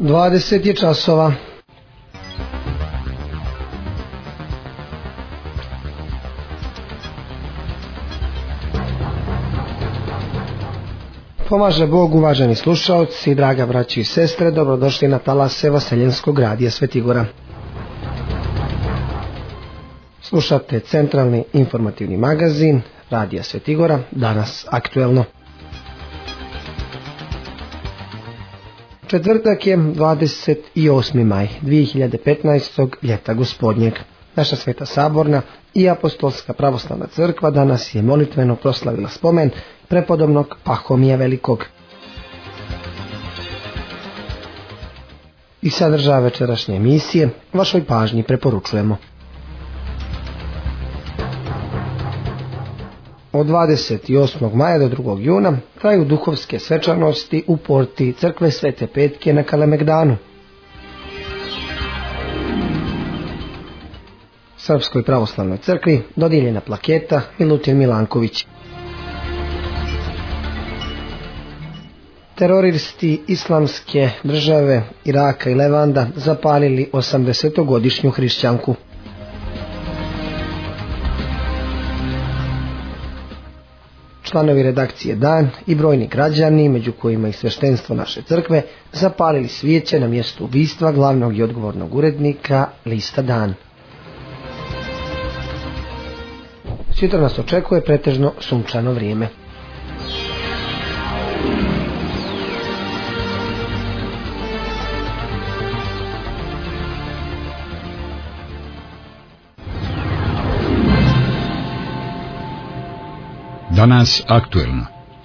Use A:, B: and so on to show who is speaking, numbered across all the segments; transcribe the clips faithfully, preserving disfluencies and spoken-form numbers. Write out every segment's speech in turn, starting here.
A: dvadeset je časova. Pomaže Bog, uvaženi slušaoci, draga braći i sestre, dobrodošli na talase Vaseljenskog radija Svetigora. Slušate centralni informativni magazin Radija Svetigora, danas aktuelno. Četvrtak je dvadeset osmi maj dvije hiljade petnaestog ljeta gospodnjeg. Naša Sveta Saborna i Apostolska pravoslavna crkva danas je molitveno proslavila spomen prepodobnog Pahomija Velikog. I sadržaja večerašnje emisije vašoj pažnji preporučujemo. Od dvadeset osmog maja do drugog juna traju duhovske svečanosti u porti crkve Svete Petke na Kalemegdanu. Srpskoj pravoslavnoj crkvi dodijeljena plaketa Milutin Milanković. Teroristi islamske države Iraka i Levanda zapalili osamdesetogodišnju hrišćanku. Članovi redakcije Dan i brojni građani, među kojima i sveštenstvo naše crkve, zapalili svijeće na mjestu ubistva glavnog i odgovornog urednika lista Dan. Sutra nas očekuje pretežno sunčano vrijeme.
B: Danas aktuelno.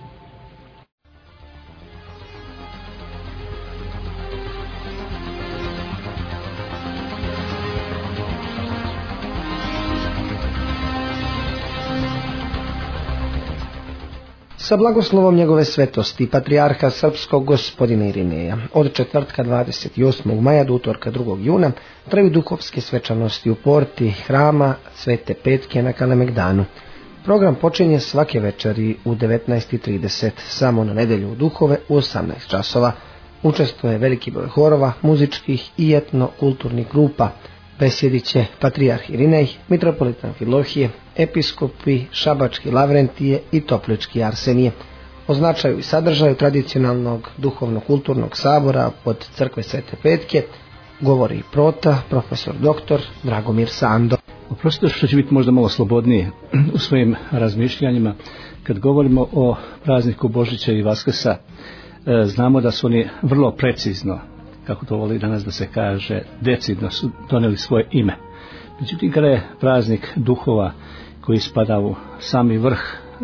A: Sa blagoslovom njegove svetosti patrijarha srpskog gospodina Irineja od četvrtka dvadeset osmog maja do utorka drugog juna traju duhovske svečanosti u porti hrama Svete Petke na Kalemegdanu. Program počinje svake večeri u devetnaest i trideset, samo na nedjelju u duhove u osamnaest časova. Učestvuje veliki broj horova, muzičkih i etno-kulturnih grupa. Besjedit će patrijarh Irinej, mitropolit Amfilohije, episkopi Šabački Lavrentije i Toplički Arsenije. O značaju i sadržaju tradicionalnog duhovno-kulturnog sabora pod crkve Svete Petke govori prota, profesor doktor Dragomir Sando.
C: Oprostite što će biti možda malo slobodnije u svojim razmišljanjima. Kad govorimo o prazniku Božića i Vaskrsa, znamo da su oni vrlo precizno, kako to voli danas da se kaže, decidno su donijeli svoje ime. Međutim, kada je praznik duhova koji spada u sami vrh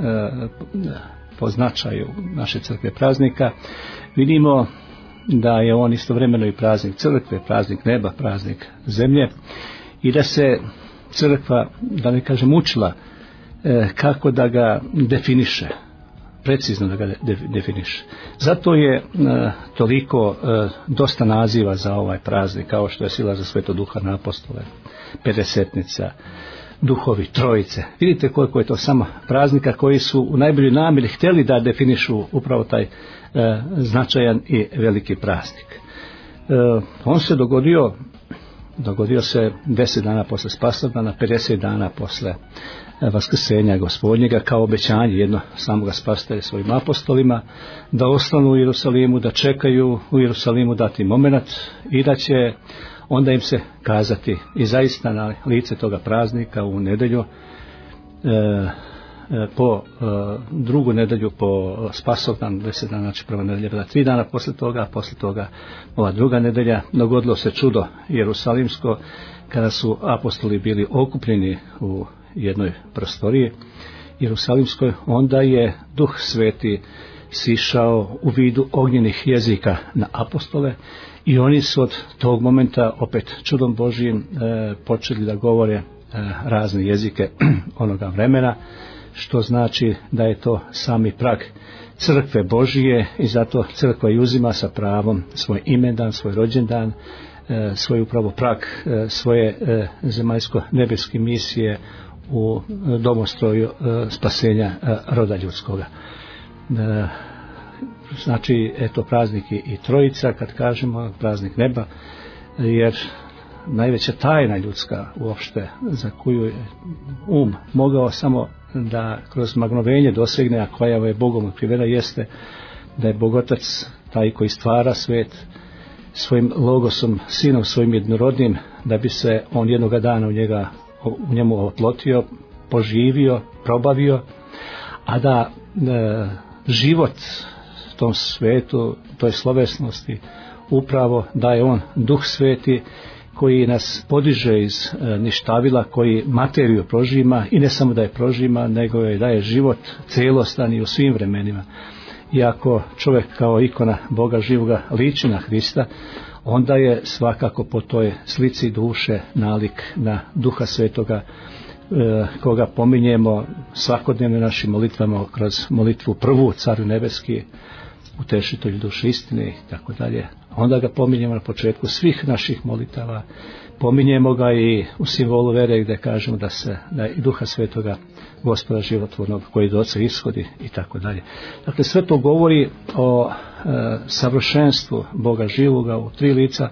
C: po značaju naše crkve praznika, vidimo da je on istovremeno i praznik crkve, praznik neba, praznik zemlje i da se crkva, da ne kažem, učila e, kako da ga definiše, precizno da ga de, definiše. Zato je e, toliko e, dosta naziva za ovaj praznik, kao što je sila za Sveto Duha na apostole, pedesetnica, duhovi, trojice. Vidite koliko je to samo praznika koji su u najboljoj namjeri htjeli da definišu upravo taj e, značajan i veliki praznik. E, on se dogodio Dogodio se deset dana posle Spasovdana, pedeset dana posle Vaskrsenja Gospodnjega, kao obećanje jedno samoga Spasitelja svojim apostolima, da ostanu u Jerusalimu, da čekaju u Jerusalimu dati moment i da će onda im se kazati. I zaista na lice toga praznika u nedjelju, e, po e, drugu nedjelju po Spasovdan, deset dana, znači prva nedjelja bila tri dana posle toga, a posle toga ova druga nedjelja, dogodilo se čudo jerusalimsko kada su apostoli bili okupljeni u jednoj prostoriji jerusalimskoj. Onda je Duh Sveti sišao u vidu ognjenih jezika na apostole i oni su od tog momenta opet čudom Božijim e, počeli da govore e, razne jezike onoga vremena, što znači da je to sami prag crkve Božije i zato crkva i uzima sa pravom svoj imendan, svoj rođendan, svoj upravo prag svoje zemaljsko-nebeske misije u domostroju spasenja roda ljudskoga. znači eto praznik i Trojica, kad kažemo praznik neba, jer najveća tajna ljudska uopšte za koju je um mogao samo da kroz magnovenje dosegne, a koja je Bogom privela, jeste da je Bogotac taj koji stvara svet svojim logosom, sinom svojim jednorodnim, da bi se on jednoga dana u njega u njemu oplotio, poživio, probavio, a da e, život tom svetu, toj slovesnosti upravo daje on Duh Sveti koji nas podiže iz e, ništavila, koji materiju prožima i ne samo da je prožima, nego je daje život celostan i u svim vremenima. Iako čovjek kao ikona Boga živoga liči na Hrista, onda je svakako po toj slici duše nalik na Duha Svetoga, e, koga pominjemo svakodnevno našim molitvama kroz molitvu prvu Caru nebeski, utešitelj duše istine i tako dalje. Onda ga pominjemo na početku svih naših molitava, pominjemo ga i u simbolu vere gdje kažemo da se da i Duha Svetoga, Gospoda životvornog koji do Oca ishodi i tako dalje. Dakle, sve to govori o e, savršenstvu Boga živoga u tri lica.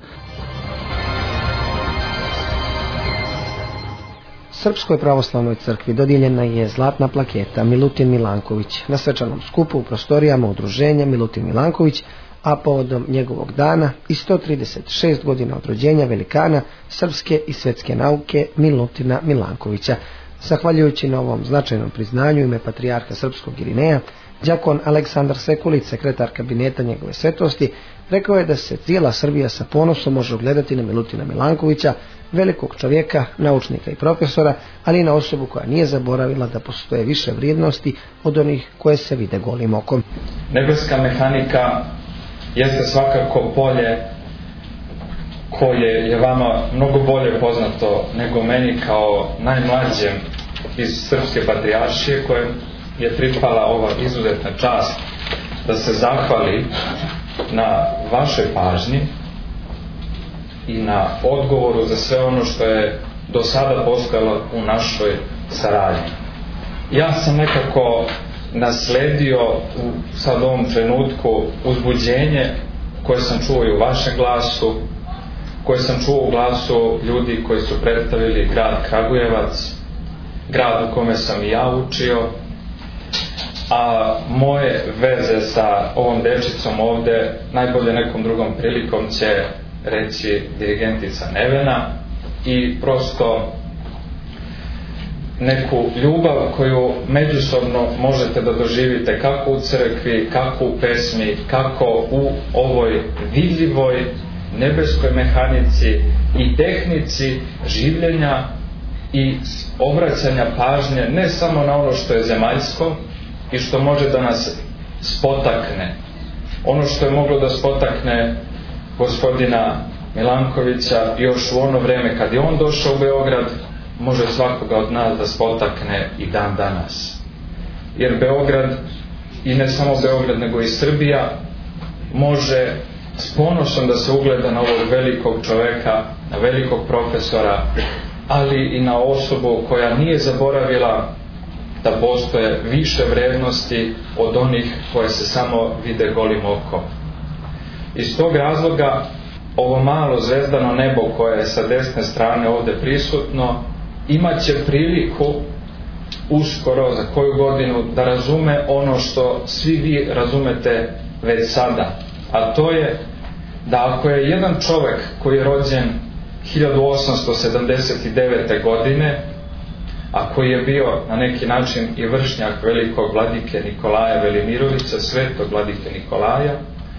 A: Srpskoj pravoslavnoj crkvi dodijeljena je zlatna plaketa Milutin Milanković na svečanom skupu u prostorijama udruženja Milutin Milanković, a povodom njegovog dana i sto trideset šest godina od rođenja velikana srpske i svetske nauke Milutina Milankovića. Zahvaljujući na ovom značajnom priznanju ime patrijarha srpskog Irineja, đakon Aleksandar Sekulić, sekretar kabineta njegove svetosti, rekao je da se cijela Srbija sa ponosom može ugledati na Milutina Milankovića, velikog čovjeka, naučnika i profesora, ali i na osobu koja nije zaboravila da postoje više vrijednosti od onih koje se vide golim okom.
D: Nebeska mehanika jeste svakako polje koje je vama mnogo bolje poznato nego meni kao najmlađem iz Srpske patrijaršije, kojem je pripala ova izuzetna čast da se zahvali na vašoj pažnji i na odgovoru za sve ono što je do sada postojalo u našoj saradnji. Ja sam nekako nasledio u sad ovom trenutku uzbuđenje koje sam čuo i u vašem glasu, koje sam čuo u glasu ljudi koji su predstavili grad Kragujevac, grad u kome sam i ja učio, a moje veze sa ovom dečicom ovde najbolje nekom drugom prilikom će reći dirigentica Nevena, i prosto neku ljubav koju međusobno možete da doživite kako u crkvi, kako u pesmi, kako u ovoj vidljivoj nebeskoj mehanici i tehnici življenja i obraćanja pažnje ne samo na ono što je zemaljsko i što može da nas spotakne. Ono što je moglo da spotakne gospodina Milankovića još u ono vreme kad je on došao u Beograd, može svakoga od nas da spotakne i dan danas. Jer Beograd, i ne samo Beograd nego i Srbija, može s ponosom da se ugleda na ovog velikog čoveka, na velikog profesora, ali i na osobu koja nije zaboravila da postoje više vrednosti od onih koje se samo vide golim okom. Iz tog razloga ovo malo zvezdano nebo koje je sa desne strane ovde prisutno imat će priliku uskoro za koju godinu da razume ono što svi vi razumete već sada, a to je da ako je jedan čovek koji je rođen hiljadu osamsto sedamdeset devete. godine, a koji je bio na neki način i vršnjak velikog vladike Nikolaja Velimirovića, svetog vladike Nikolaja,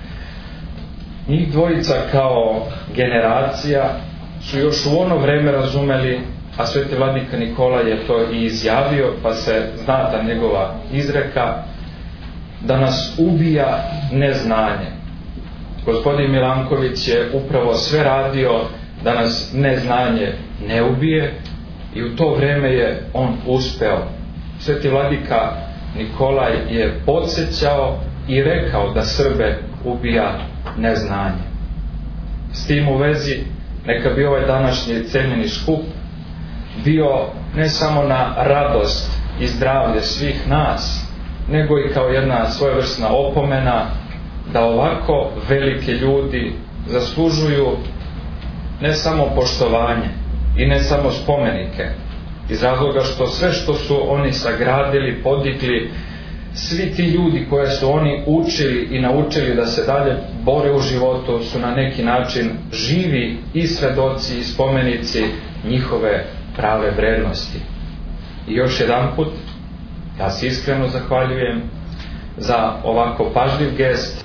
D: njih dvojica kao generacija su još u ono vreme razumeli, a sveti vladika Nikolaj je to i izjavio, pa se zna ta njegova izreka, da nas ubija neznanje. Gospodin Milanković je upravo sve radio da nas neznanje ne ubije, i u to vreme je on uspeo. Sveti vladika Nikolaj je podsjećao i rekao da Srbe ubija neznanje. S tim u vezi neka bi ovaj današnji cenjeni skup bio ne samo na radost i zdravlje svih nas, nego i kao jedna svojevrsna opomena da ovako veliki ljudi zaslužuju ne samo poštovanje i ne samo spomenike, iz razloga što sve što su oni sagradili, podigli, svi ti ljudi koje su oni učili i naučili da se dalje bore u životu su na neki način živi i svedoci i spomenici njihove prave vrednosti. I još jedan put, ja se iskreno zahvaljujem za ovako pažljiv gest.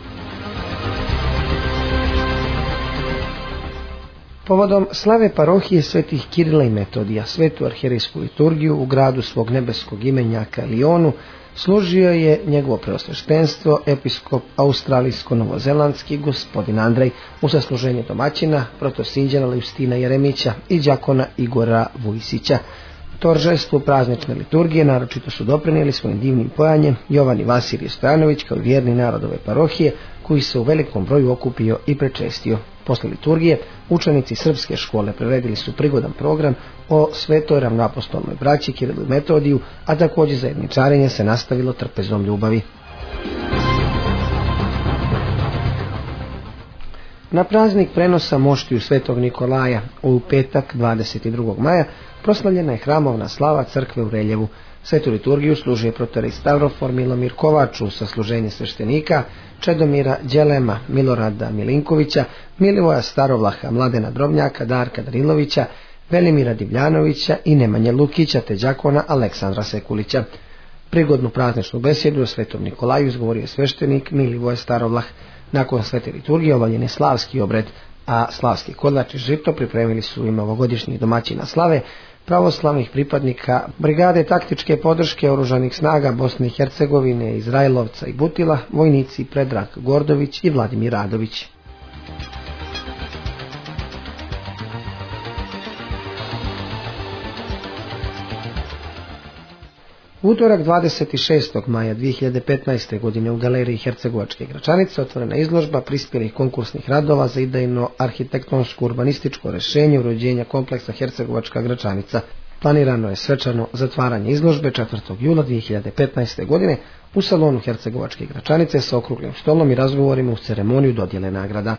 A: Povodom slave parohije svetih Kirila i Metodija, svetu arhijerejsku liturgiju u gradu svog nebeskog imenjaka Lionu, služio je njegovo preosveštenstvo episkop australijsko-novozelandski gospodin Andrej u sasluženje domaćina protosinđana Justina Jeremića i đakona Igora Vujsića. Toržestvu praznične liturgije naročito su doprinijeli svojim divnim pojanjem Jovan i Vasilije Stojanović kao vjerni narod ove parohije, koji se u velikom broju okupio i prečestio. Posle liturgije učenici srpske škole priredili su prigodan program o svetoj ravnoapostolnoj braći Kirilu i Metodiju, a također zajedničarenje se nastavilo trpezom ljubavi. Na praznik prenosa moštiju svetog Nikolaja u petak dvadeset drugog maja proslavljena je hramovna slava crkve u Reljevu. Svetu liturgiju služuje protorej Stavrofor Milomir Kovač u sasluženje sveštenika Čedomira Đelema, Milorada Milinkovića, Milivoja Starovlaha, Mladena Drobnjaka, Darka Darilovića, Velimira Divljanovića i Nemanje Lukića te đakona Aleksandra Sekulića. Prigodnu prazničnu besjedu o svetom Nikolaju izgovorio sveštenik Milivoje Starovlah. Nakon svete liturgije obavljen je slavski obred, a slavski kodlač i žito pripremili su im ovogodišnjih domaćina slave, pravoslavnih pripadnika brigade taktičke podrške oružanih snaga Bosne i Hercegovine, Izrailovca i Butila, vojnici Predrag Gordović i Vladimir Radović. U utorak dvadeset šestog maja dvije hiljade petnaeste. godine u galeriji Hercegovačke Gračanice otvorena izložba prispjelih konkursnih radova za idejno arhitektonsko urbanističko rješenje uređenja kompleksa Hercegovačka Gračanica. Planirano je svečano zatvaranje izložbe četvrtog jula dvije hiljade petnaeste. godine u salonu Hercegovačke Gračanice sa okruglim stolom i razgovorima u ceremoniju dodjele nagrada.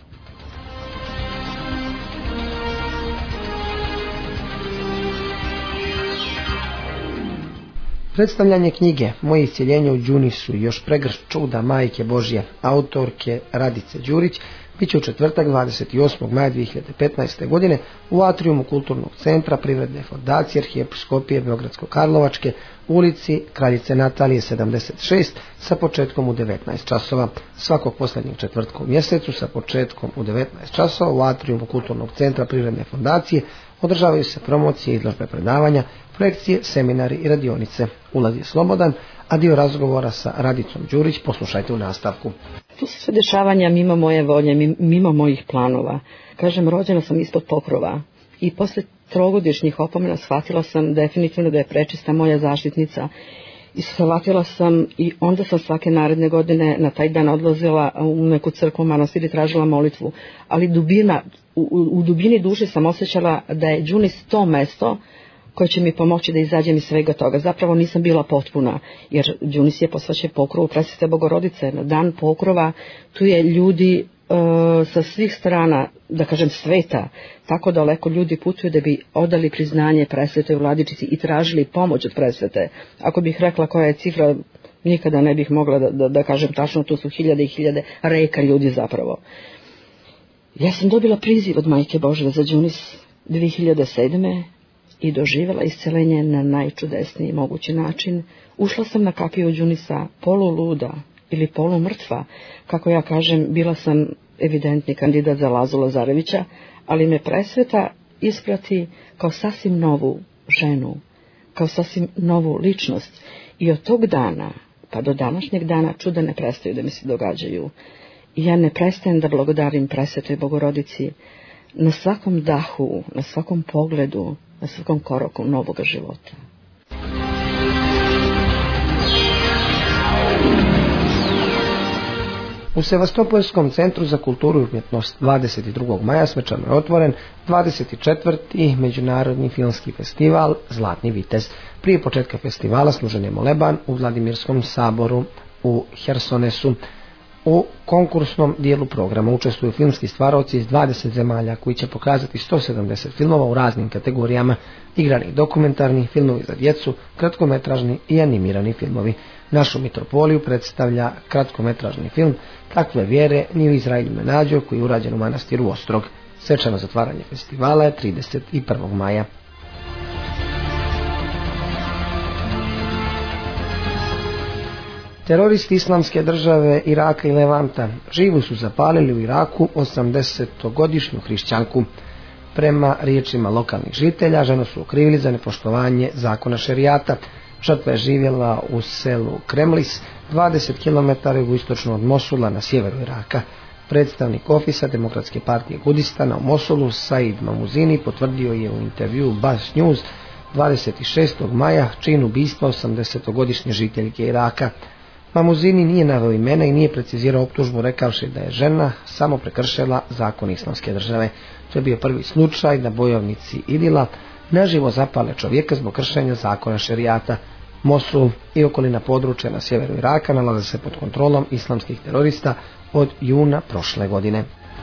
A: Predstavljanje knjige Moje iscjeljenje u Đunisu i još pregršt čuda Majke Božje autorke Radice Đurić bit će u četvrtak dvadeset osmog maja dvije hiljade petnaeste. godine u atrijumu Kulturnog centra Privredne fondacije Arhijepiskopije Beogradsko-Karlovačke u ulici Kraljice Natalije sedamdeset šest sa početkom u devetnaest časova. Svakog posljednjeg četvrtka u mjesecu sa početkom u devetnaest časova u atrijumu Kulturnog centra Privredne fondacije održavaju se promocije, izložbe predavanja, projekcije, seminari i radionice. Ulaz je slobodan, a dio razgovora sa Radicom Đurić poslušajte u nastavku.
E: Tu su sve dešavanja mimo moje volje, mimo mojih planova. Kažem, rođena sam ispod pokrova i posle trogodišnjih opomena shvatila sam definitivno da je prečista moja zaštitnica. I shvatila sam i onda sam svake naredne godine na taj dan odlazila u neku crkvu, manastir i tražila molitvu. Ali dubina, u, u dubini duše sam osjećala da je Đunis to mesto koje će mi pomoći da izađem iz svega toga. Zapravo nisam bila potpuna, jer Đunis je posvećen pokrovu Presvete Bogorodice. Na dan pokrova tu je ljudi e, sa svih strana, da kažem sveta, tako daleko ljudi putuju da bi odali priznanje Presvetoj Vladičici i tražili pomoć od Presvete. Ako bih rekla koja je cifra, nikada ne bih mogla da, da, da kažem tačno, tu su hiljade i hiljade reka ljudi zapravo. Ja sam dobila priziv od Majke Božje za Đunis dvije hiljade sedme. i doživjela isceljenje na najčudesniji mogući način. Ušla sam na kapiju Đunisa poluluda ili polumrtva. Kako ja kažem, bila sam evidentni kandidat za Lazu Lazarevića, ali me Presveta isprati kao sasvim novu ženu, kao sasvim novu ličnost. I od tog dana pa do današnjeg dana čuda ne prestaju da mi se događaju. I ja ne prestajem da blagodarim Presvetoj Bogorodici na svakom dahu, na svakom pogledu, na svakom koraku novoga života.
A: U Sevastopolskom centru za kulturu i umjetnost dvadeset drugog maja svečano je otvoren dvadeset četvrti međunarodni filmski festival Zlatni vitez. Prije početka festivala služen je moleban u Vladimirskom saboru u Hersonesu. U konkursnom dijelu programa učestvuju filmski stvaraoci iz dvadeset zemalja koji će pokazati sto sedamdeset filmova u raznim kategorijama: igrani, dokumentarni, filmovi za djecu, kratkometražni i animirani filmovi. Našu mitropoliju predstavlja kratkometražni film Takve vjere ni u Izraelju ne nađu, koji je urađen u manastiru Ostrog. Svečano zatvaranje festivala je trideset prvog maja. Teroristi Islamske države Iraka i Levanta živu su zapalili u Iraku osamdesetogodišnju hrišćanku. Prema riječima lokalnih žitelja, ženu su okrivili za nepoštovanje zakona šerijata. Žrtva je živjela u selu Kremlis, dvadeset kilometara jugoistočno od Mosula na sjeveru Iraka. Predstavnik ofisa Demokratske partije Kurdistana u Mosulu, Said Mamuzini, potvrdio je u intervjuu Bas News dvadeset šestog maja čin ubistva osamdesetogodišnje žiteljke Iraka. Mamuzini nije naveo imena i nije precizirao optužbu, rekavši da je žena samo prekršila zakon Islamske države. To je bio prvi slučaj da bojovnici Idila naživo zapale čovjeka zbog kršenja zakona šerijata. Mosul i okolina područja na sjeveru Iraka nalaze se pod kontrolom islamskih terorista od juna prošle godine.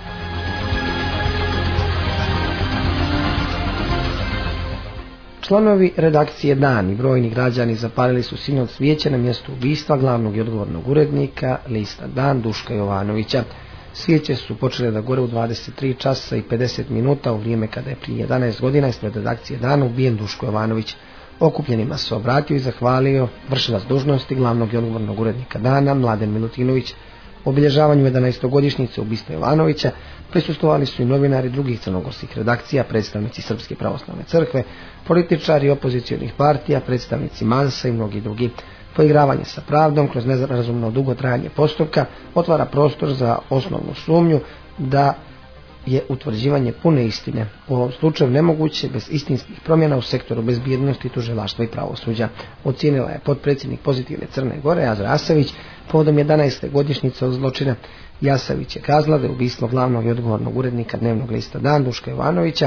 A: Članovi redakcije Dan i brojni građani zapalili su sinoć svijeće na mjestu ubistva glavnog i odgovornog urednika lista Dan Duška Jovanovića. Svijeće su počele da gore u dvadeset tri časa i pedeset minuta u vrijeme kada je prije jedanaest godina ispred redakcije Dan ubijen Duško Jovanović. Okupljenima se obratio i zahvalio vršilac dužnosti glavnog i odgovornog urednika Dana Mladen Milutinović. U obilježavanju jedanaestogodišnjice ubistva Jovanovića prisustvovali su i novinari drugih crnogorskih redakcija, predstavnici Srpske pravoslavne crkve, političari opozicionih partija, predstavnici Mansa i mnogi drugi. Poigravanje sa pravdom kroz nerazumno dugo trajanje postupka otvara prostor za osnovnu sumnju da je utvrđivanje pune istine u ovom slučaju nemoguće bez istinskih promjena u sektoru bezbjednosti, tužilaštva i pravosuđa, ocijenila je potpredsjednik Pozitivne Crne Gore Azra Asavić povodom jedanaeste godišnjice od zločina. Jasavić je kazala da je ubistvo glavnog i odgovornog urednika dnevnog lista Dan Duška Jovanovića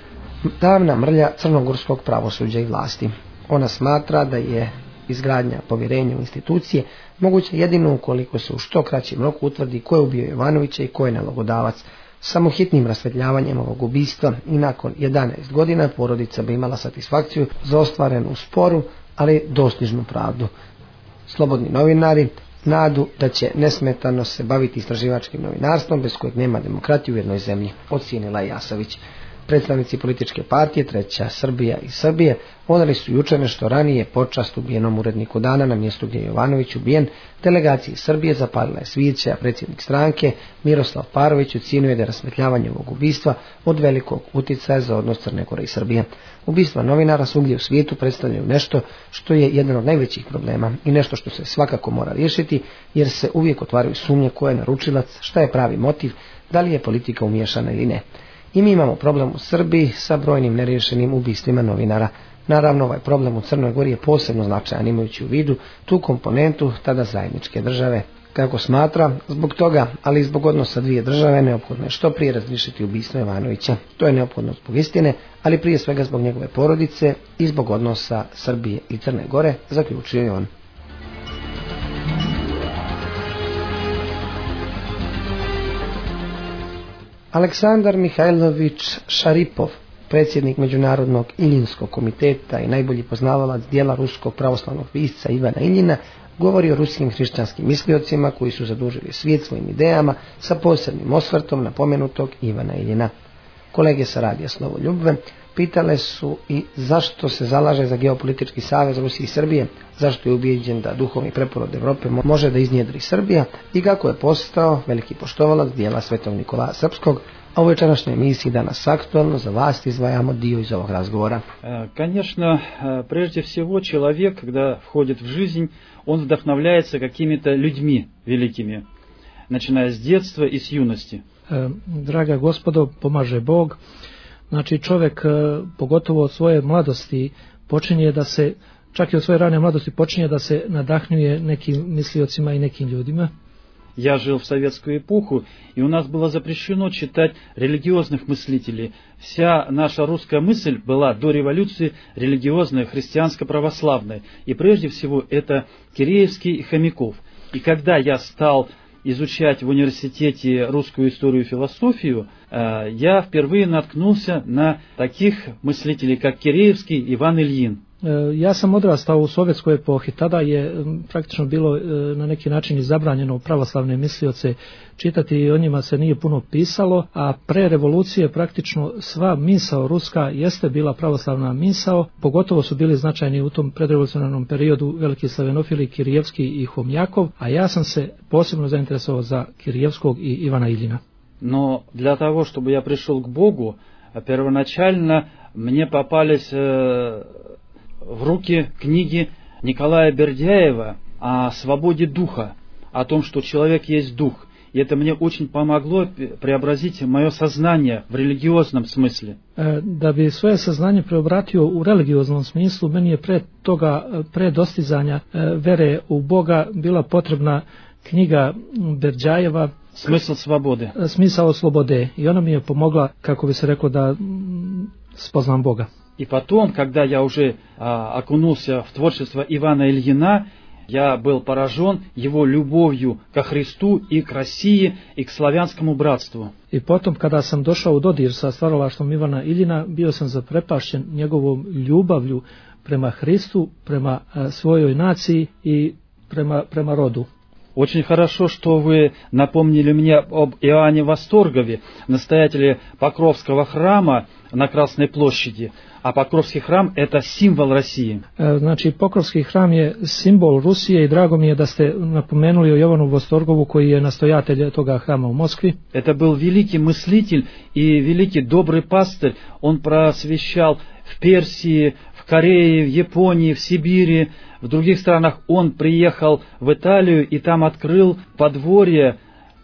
A: davna mrlja crnogorskog pravosuđa i vlasti. Ona smatra da je izgradnja povjerenja u institucije moguće jedino ukoliko se u što kraćem roku utvrdi ko je ubio Jovanovića i ko je nalogodavac. Samo hitnim rasvetljavanjem ovog ubistva i nakon jedanaest godina porodica bi imala satisfakciju za ostvarenu sporu, ali dostižnu pravdu. Slobodni novinari nadu da će nesmetano se baviti istraživačkim novinarstvom bez kojeg nema demokratije u jednoj zemlji, ocijenila je Jasavić. Predstavnici političke partije Treća Srbija i Srbije odali su jučer nešto ranije počast ubijenom uredniku Dana na mjestu gdje je Jovanović ubijen. Delegaciji Srbije zapalila je svijeće, a predsjednik stranke Miroslav Parović ocjenjuje da je rasvetljavanje ovog ubistva od velikog utjecaja za odnos Crne Gore i Srbije. Ubistva novinara svugdje u svijetu predstavljaju nešto što je jedan od najvećih problema i nešto što se svakako mora riješiti, jer se uvijek otvaraju sumnje ko je naručilac, šta je pravi motiv, da li je politika umiješana ili ne. I mi imamo problem u Srbiji sa brojnim neriješenim ubistvima novinara. Naravno, ovaj problem u Crnoj Gori je posebno značajan imajući u vidu tu komponentu tada zajedničke države. Kako smatra, zbog toga, ali i zbog odnosa dvije države, neophodno je što prije razriješiti ubistvo Jovanovića. To je neophodno zbog istine, ali prije svega zbog njegove porodice i zbog odnosa Srbije i Crne Gore, zaključio je on. Aleksandar Mihajlović Šaripov, predsjednik Međunarodnog Iljinskog komiteta i najbolji poznavalac dijela ruskog pravoslavnog pisca Ivana Iljina, govori o ruskim hrišćanskim misliocima koji su zadužili svijet svojim idejama sa posebnim osvrtom na pomenutog Ivana Iljina. Kolege sa radija Slovo Ljubve pitale su i zašto se zalaže za geopolitički savez Rusije i Srbije, zašto je ubijeđen da duhovni preporod Evrope može da iznjedri Srbija i kako je postao veliki poštovalac dijela Svetog Nikolaja Srpskog, a u večerašnjoj emisiji Danas aktualno za vas izdvajamo dio iz ovog razgovora.
F: Конечно, прежде всего человек, когда входит в жизнь, он вдохновляется какими-то людьми великими, начиная с детства и с юности.
G: Draga gospodo, pomaže Bog. Znači čovjek pogotovo od svoje mladosti počinje da se, čak i od svoje rane mladosti počinje da se nadahnjuje nekim misliocima i nekim ljudima.
F: Я жил в советскую эпоху, и у нас было запрещено читать религиозных мыслителей. Вся наша русская мысль была до революции религиозная, христианско-православная. И прежде всего это Киреевский и Хомяков. И когда я стал изучать в университете русскую историю и философию, я впервые наткнулся на таких мыслителей, как Киреевский, Иван Ильин.
G: Ja sam odrastao u sovjetskoj epohi, tada je praktično bilo na neki način i zabranjeno pravoslavne mislioce čitati i o njima se nije puno pisalo, a pre revolucije praktično sva misao ruska jeste bila pravoslavna misao, pogotovo su bili značajni u tom predrevolucionarnom periodu veliki slavenofili Kirijevski i Homjakov, a ja sam se posebno zainteresovao za Kirijevskog i Ivana Iljina.
F: Но для того, чтобы я пришел к Богу, первоначально мне попались в руки книги Николая Бердяева о свободе духа, о том, что человек есть дух. И это мне очень помогло преобразить мое сознание в религиозном смысле.
G: Da bi svoje saznanje preobratio u religioznom smislu, meni je pre toga, pre dostizanja vere u Boga bila potrebna knjiga Berđajeva
F: Смысл свободы.
G: Smisao slobode. I ona mi je pomogla, kako bi se reklo, da spoznam Boga.
F: И потом, когда я уже а, окунулся в творчество Ивана Ильина, я был поражен его любовью ко Христу и к России и к славянскому братству.
G: I potom, kada sam došao u dodir sa stvaralaštvom Ivana Iljina, bio sam zaprepašćen njegovom ljubavlju prema Hristu, prema a, svojoj naciji i prema, prema rodu.
F: Очень хорошо, что вы напомнили мне об Иоанне Восторгове, настоятеле Покровского храма на Красной площади. А Покровский храм – это символ России.
G: Znači, Pokrovski hram je simbol Rusije i drago mi je da ste napomenuli o Jovanu Vostorgovu koji je nastojatelj toga hrama u Moskvi.
F: Это был великий мыслитель и великий добрый пастырь. Он просвещал в Персии, в Корее, в Японии, в Сибири, в других странах. Он приехал в Италию и там открыл подворье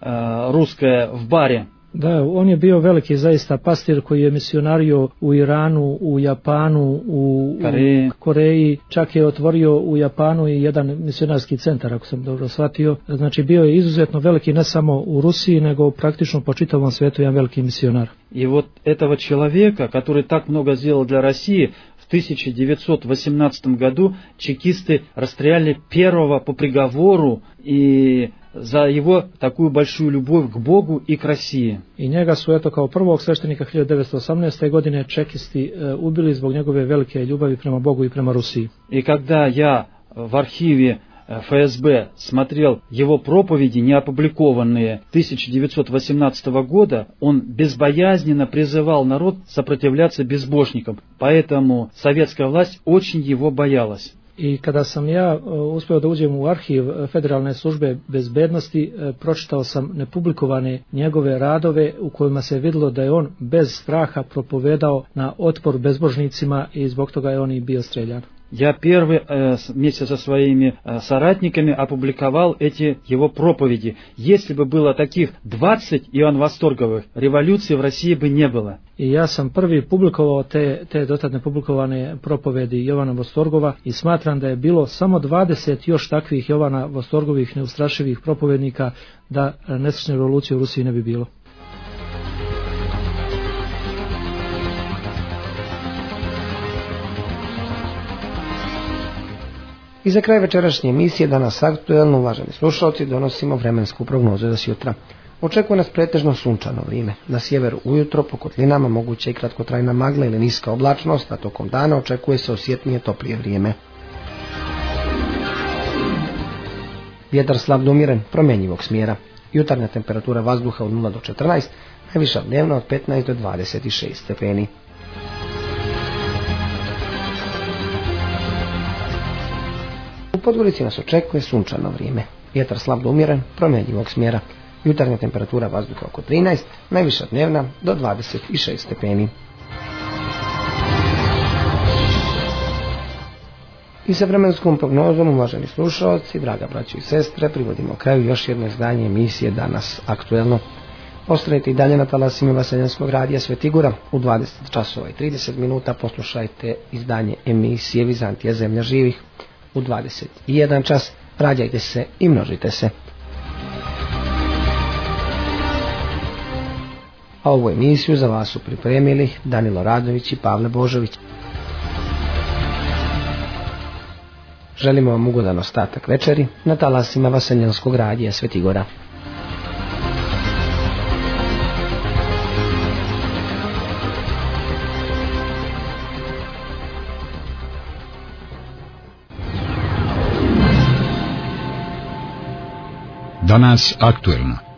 F: э, русское в Баре.
G: Da, on je bio veliki zaista pastir koji je misionario u Iranu, u Japanu, u,
F: Koreji.
G: u Koreji, čak je otvorio u Japanu i jedan misionarski centar, ako sam dobro shvatio. Znači bio je izuzetno veliki ne samo u Rusiji, nego praktično po čitavom svijetu jedan veliki misionar.
F: И вот этого человека, который так много сделал для России, в тысяча девятьсот восемнадцатом году чекисты расстреляли первого по приговору и за его такую большую любовь к Богу и к России.
G: I njega su eto kao prvog sveštenika hiljadu devetsto osamnaeste. godine čekisti e, ubili zbog njegove velike ljubavi prema Bogu i prema Rusiji.
F: И когда я в архиве эф эс бэ смотрел его проповеди, не опубликованные тысяча девятьсот восемнадцатого года, он безбоязненно призывал народ сопротивляться безбожникам. Поэтому советская власть очень его боялась.
G: I kada sam ja uh, uspio da uđem u arhiv Federalne službe bezbednosti, uh, pročitao sam nepublikovane njegove radove u kojima se vidjelo da je on bez straha propovedao na otpor bezbožnicima i zbog toga je on i bio streljan.
F: Я первый э, вместе со своими э, соратниками опубликовал эти его проповеди. Если бы было таких двадцать Иоанн Восторговых, революции в России бы не было.
G: I ja sam prvi publikovao te, te dotad nepublikovane propovedi Jovana Vostorgova i smatram da je bilo samo dvadeset još takvih Jovana Vostorgovih neustrašivih propovednika da nesrećne revolucije u Rusiji ne bi bilo.
A: I za kraj večerašnje emisije Danas aktuelno, uvaženi slušalci, donosimo vremensku prognozu za sutra. Očekuje nas pretežno sunčano vrijeme. Na sjeveru ujutro po kotlinama moguće i kratkotrajna magla ili niska oblačnost, a tokom dana očekuje se osjetnije toplije vrijeme. Vjetar slab do umiren, promjenjivog smjera. Jutarnja temperatura vazduha od nula do četrnaest, najviša dnevna od petnaest do dvadeset šest stepeni. U Podgorici nas očekuje sunčano vrijeme. Vjetar slab do umjeren, promjenjivog smjera. Jutarnja temperatura vazduha oko trinaest, najviša dnevna do dvadeset šest stepeni. I sa vremenskom prognozom, uvaženi slušalci, draga braćo i sestre, privodimo kraju još jedno izdanje emisije Danas aktuelno. Ostanite i dalje na talasima Vaseljanskog radija Svetigora. U dvadeset časova i trideset minuta poslušajte izdanje emisije Vizantija zemlja živih. U dvadeset jedan čas rađajte se i množite se. A ovu emisiju za vas su pripremili Danilo Radović i Pavle Božović. Želimo vam ugodan ostatak večeri na talasima Vaseljanskog radija Svetigora.
B: Danas aktuelno.